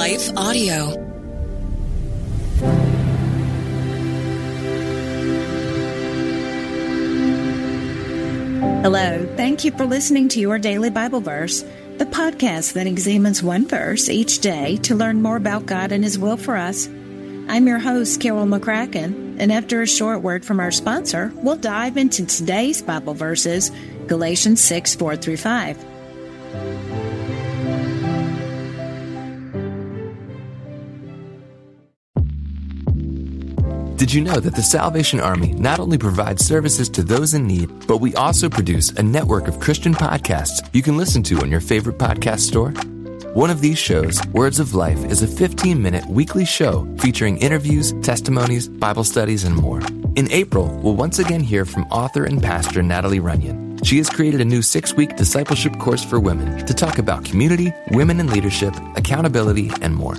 Life Audio. Hello, thank you for listening to Your Daily Bible Verse, the podcast that examines one verse each day to learn more about God and His will for us. I'm your host, Carol McCracken, and after a short word from our sponsor, we'll dive into today's Bible verses, Galatians 6, 4-5. Did you know that the Salvation Army not only provides services to those in need, but we also produce a network of Christian podcasts you can listen to on your favorite podcast store? One of these shows, Words of Life, is a 15-minute weekly show featuring interviews, testimonies, Bible studies, and more. In April, we'll once again hear from author and pastor Natalie Runyon. She has created a new 6-week discipleship course for women to talk about community, women in leadership, accountability, and more.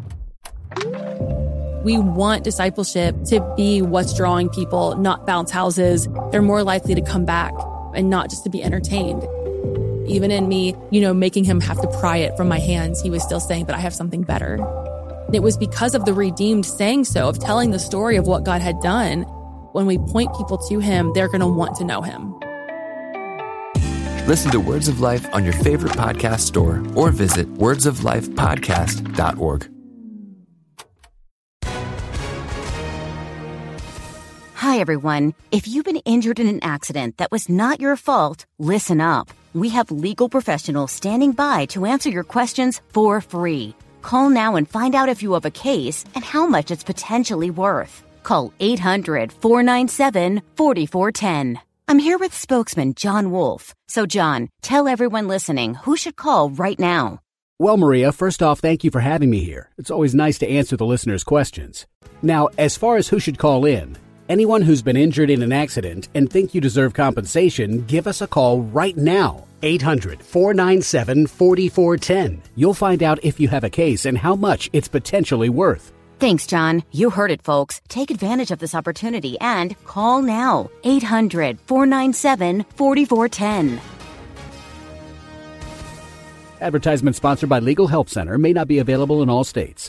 We want discipleship to be what's drawing people, not bounce houses. They're more likely to come back and not just to be entertained. Even in me, making him have to pry it from my hands, he was still saying, but I have something better. And it was because of the redeemed saying so, of telling the story of what God had done. When we point people to him, they're going to want to know him. Listen to Words of Life on your favorite podcast store or visit wordsoflifepodcast.org. Hi, everyone. If you've been injured in an accident that was not your fault, listen up. We have legal professionals standing by to answer your questions for free. Call now and find out if you have a case and how much it's potentially worth. Call 800-497-4410. I'm here with spokesman John Wolf. So, John, tell everyone listening who should call right now. Well, Maria, first off, thank you for having me here. It's always nice to answer the listeners' questions. Now, as far as who should call in, anyone who's been injured in an accident and think you deserve compensation, give us a call right now. 800-497-4410. You'll find out if you have a case and how much it's potentially worth. Thanks, John. You heard it, folks. Take advantage of this opportunity and call now. 800-497-4410. Advertisement sponsored by Legal Help Center. May not be available in all states.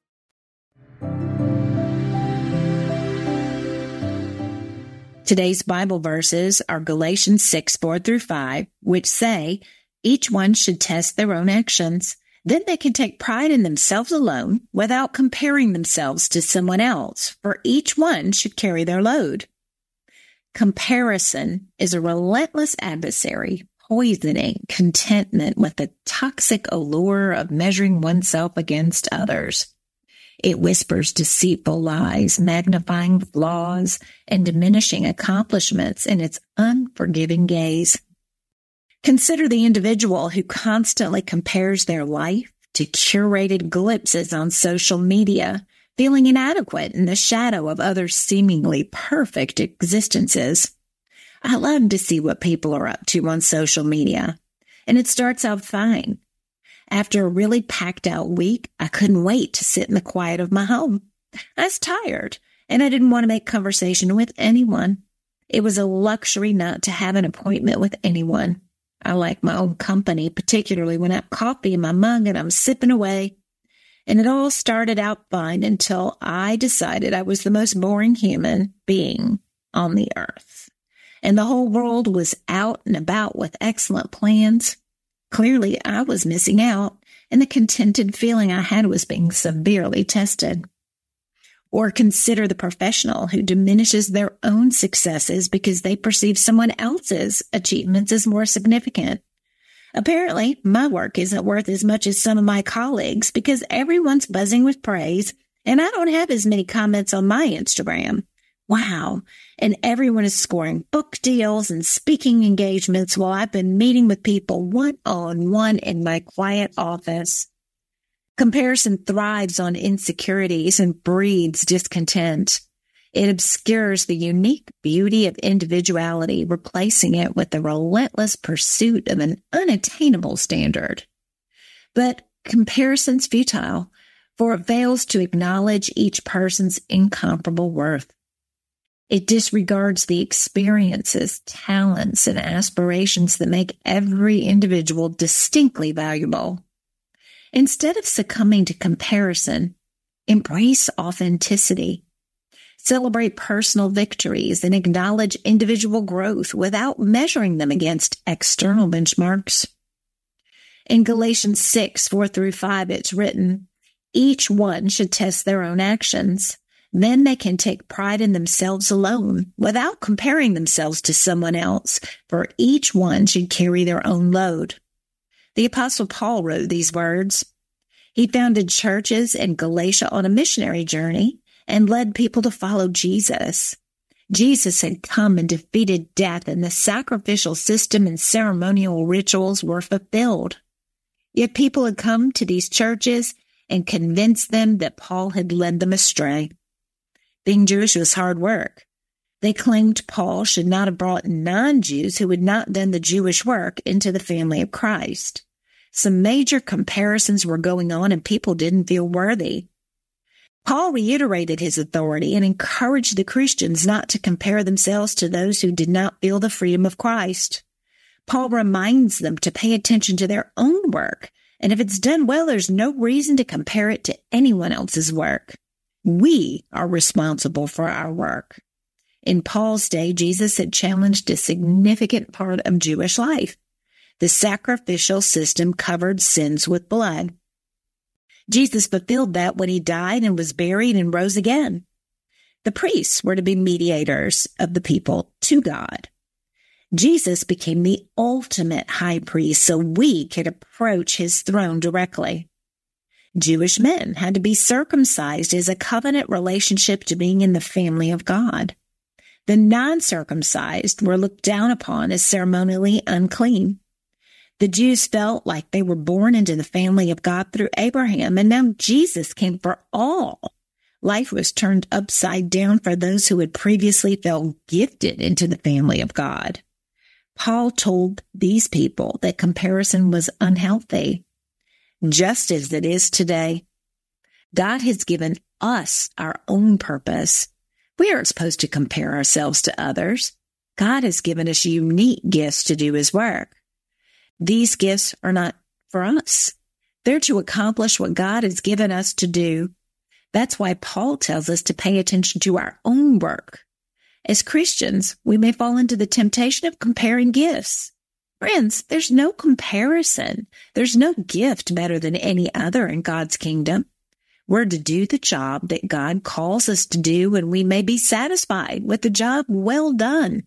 Today's Bible verses are Galatians 6, 4-5, which say, each one should test their own actions. Then they can take pride in themselves alone without comparing themselves to someone else, for each one should carry their load. Comparison is a relentless adversary, poisoning contentment with the toxic allure of measuring oneself against others. It whispers deceitful lies, magnifying flaws and diminishing accomplishments in its unforgiving gaze. Consider the individual who constantly compares their life to curated glimpses on social media, feeling inadequate in the shadow of others' seemingly perfect existences. I love to see what people are up to on social media, and it starts out fine. After a really packed-out week, I couldn't wait to sit in the quiet of my home. I was tired, and I didn't want to make conversation with anyone. It was a luxury not to have an appointment with anyone. I like my own company, particularly when I have coffee in my mug and I'm sipping away. And it all started out fine until I decided I was the most boring human being on the earth. And the whole world was out and about with excellent plans. Clearly, I was missing out, and the contented feeling I had was being severely tested. Or consider the professional who diminishes their own successes because they perceive someone else's achievements as more significant. Apparently, my work isn't worth as much as some of my colleagues because everyone's buzzing with praise, and I don't have as many comments on my Instagram. Wow. And everyone is scoring book deals and speaking engagements while I've been meeting with people one-on-one in my quiet office. Comparison thrives on insecurities and breeds discontent. It obscures the unique beauty of individuality, replacing it with the relentless pursuit of an unattainable standard. But comparison's futile, for it fails to acknowledge each person's incomparable worth. It disregards the experiences, talents, and aspirations that make every individual distinctly valuable. Instead of succumbing to comparison, embrace authenticity. Celebrate personal victories and acknowledge individual growth without measuring them against external benchmarks. In Galatians 6:4-5, it's written, each one should test their own actions. Then they can take pride in themselves alone without comparing themselves to someone else, for each one should carry their own load. The Apostle Paul wrote these words. He founded churches in Galatia on a missionary journey and led people to follow Jesus. Jesus had come and defeated death, and the sacrificial system and ceremonial rituals were fulfilled. Yet people had come to these churches and convinced them that Paul had led them astray. Being Jewish was hard work. They claimed Paul should not have brought non-Jews who had not done the Jewish work into the family of Christ. Some major comparisons were going on and people didn't feel worthy. Paul reiterated his authority and encouraged the Christians not to compare themselves to those who did not feel the freedom of Christ. Paul reminds them to pay attention to their own work, and if it's done well, there's no reason to compare it to anyone else's work. We are responsible for our work. In Paul's day, Jesus had challenged a significant part of Jewish life. The sacrificial system covered sins with blood. Jesus fulfilled that when he died and was buried and rose again. The priests were to be mediators of the people to God. Jesus became the ultimate high priest so we could approach his throne directly. Jewish men had to be circumcised as a covenant relationship to being in the family of God. The non-circumcised were looked down upon as ceremonially unclean. The Jews felt like they were born into the family of God through Abraham, and now Jesus came for all. Life was turned upside down for those who had previously felt gifted into the family of God. Paul told these people that comparison was unhealthy, just as it is today. God has given us our own purpose. We aren't supposed to compare ourselves to others. God has given us unique gifts to do his work. These gifts are not for us. They're to accomplish what God has given us to do. That's why Paul tells us to pay attention to our own work. As Christians, we may fall into the temptation of comparing gifts. Friends, there's no comparison. There's no gift better than any other in God's kingdom. We're to do the job that God calls us to do, and we may be satisfied with the job well done.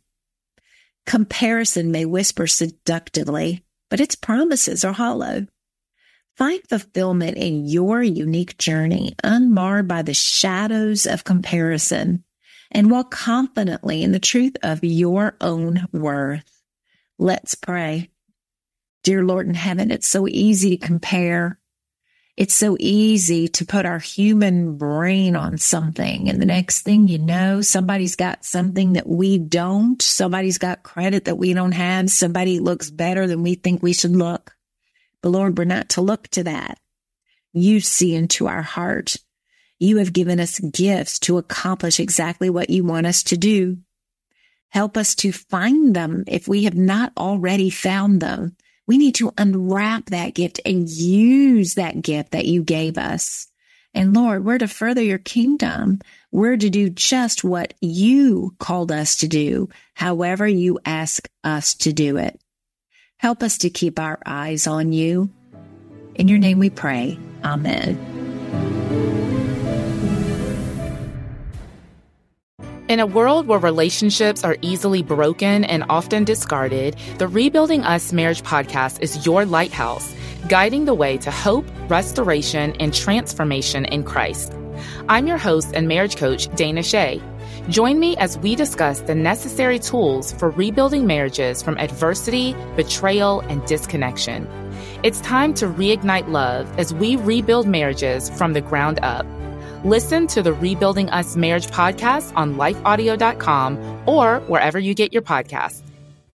Comparison may whisper seductively, but its promises are hollow. Find fulfillment in your unique journey, unmarred by the shadows of comparison, and walk confidently in the truth of your own worth. Let's pray. Dear Lord in heaven, it's so easy to compare. It's so easy to put our human brain on something, and the next thing you know, somebody's got something that we don't. Somebody's got credit that we don't have. Somebody looks better than we think we should look. But Lord, we're not to look to that. You see into our heart. You have given us gifts to accomplish exactly what you want us to do. Help us to find them if we have not already found them. We need to unwrap that gift and use that gift that you gave us. And Lord, we're to further your kingdom. We're to do just what you called us to do, however you ask us to do it. Help us to keep our eyes on you. In your name we pray. Amen. In a world where relationships are easily broken and often discarded, the Rebuilding Us Marriage podcast is your lighthouse, guiding the way to hope, restoration, and transformation in Christ. I'm your host and marriage coach, Dana Shea. Join me as we discuss the necessary tools for rebuilding marriages from adversity, betrayal, and disconnection. It's time to reignite love as we rebuild marriages from the ground up. Listen to the Rebuilding Us Marriage podcast on lifeaudio.com or wherever you get your podcasts.